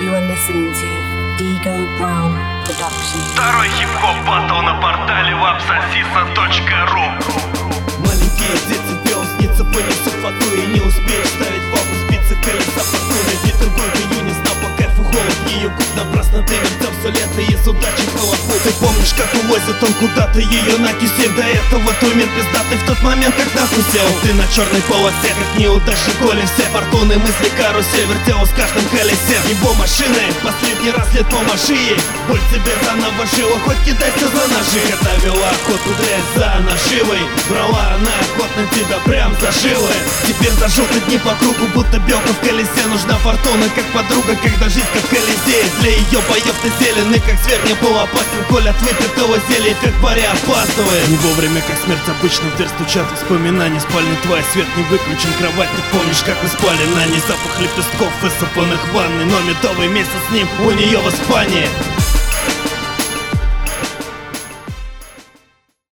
You are listening to Digo Brown Production. Второй хип-хоп батл на портале wapsasisa.ru. Маленькие дети белым снится, понесут фату и не успеешь ставить папу, спицы колеса фортуны. Ветер горько юнис, на по кайфу холод. Ее губ напрасно ты вертел все лето из удачи холодку. Ты помнишь, как увозит он куда-то ее на кисель? До этого твой мир пиздатый в тот момент, как нахуй сел. Ты на черной полосе, как неудачник Коли. Все фортуны, мысли, карусель вертелась в каждом колесе. Его машины, последний раз лет помаши ей. Боль тебе заново жила, хоть кидайся за ножи. Когда вела охоту дрянь за наживой, брала она охотно тебя прям за жилы. Теперь за желтые дни по кругу, будто белка в колесе. Нужна фортуна, как подруга, когда жизнь как Колизей. Для ее боев ты зеленый, как зверь не был опасен. Коль от выпитого зелья, как паря опаздывает. Не вовремя, как смерть обычно, в дверь стучат воспоминания. Спальня твоя, свет не выключен, кровать ты помнишь, как вы спали на ней. Запах лепестков, высыпанных в ванной. Но медовый месяц с ним у нее в Испании.